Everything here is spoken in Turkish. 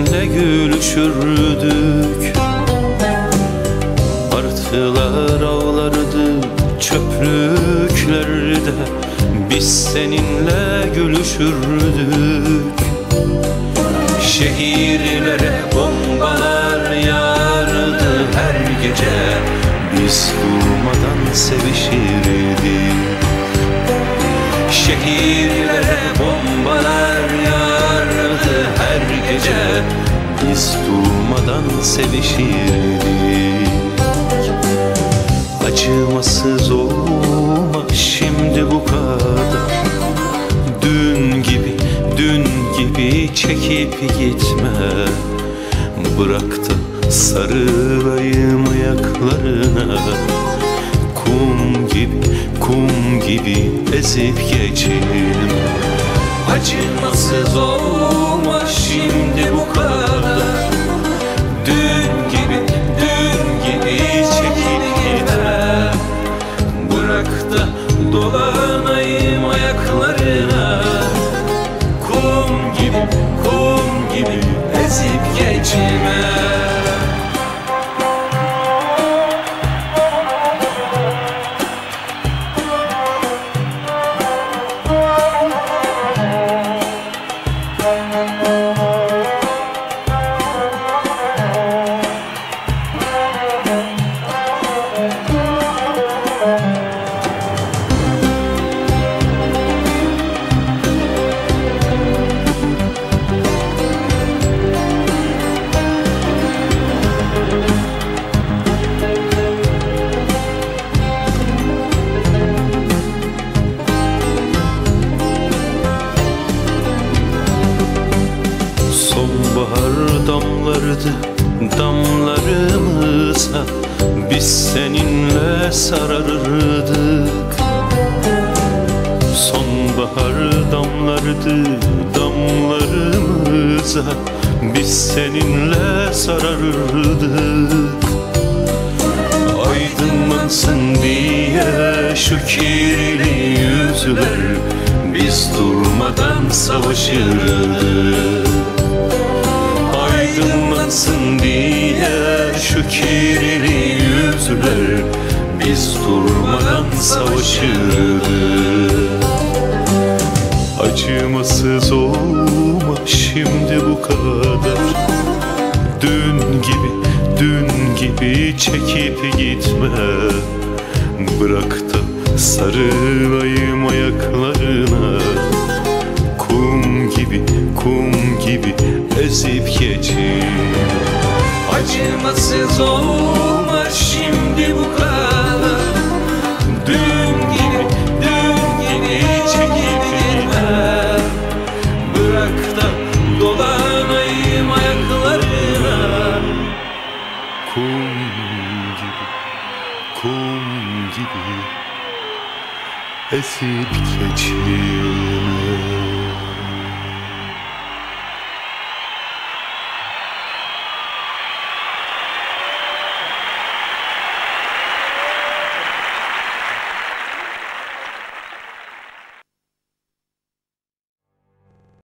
seninle gülüşürdük. Martılar ağlardı çöplüklerde, biz seninle gülüşürdük. Şehirlere bombalar yağardı her gece, biz durmadan sevişirdik. Şehirlere bombalar yağardı her gece, biz durmadan sevişirdik. Acımasız olma şimdi bu kadar, dün gibi çekip gitme. Bırak da sarılayım ayaklarına, kum gibi ezip geçelim. Acımasız olma şimdi bu kadar, dün gibi çekip gitme. Bırak da dolanayım ayaklarına, kum gibi ezip geçme. Sonbahar damlardı damlarımıza, biz seninle sararırdık. Sonbahar damlardı damlarımıza, biz seninle sararırdık. Aydınlansın diye şu kirli yüzler, biz durmadan savaşırdık. Aydınlansın diye şu kirli yüzler, biz durmadan savaşırdık. Acımasız olma şimdi bu kadar, dün gibi çekip gitme. Bırak da sarılayım ayaklarına, kum gibi ezip geçeyim. Acımasız olma şimdi bu kadar, dün gibi çekip gitme. Bırak da dolanayım ayaklarına, kum gibi ezip geçeyim.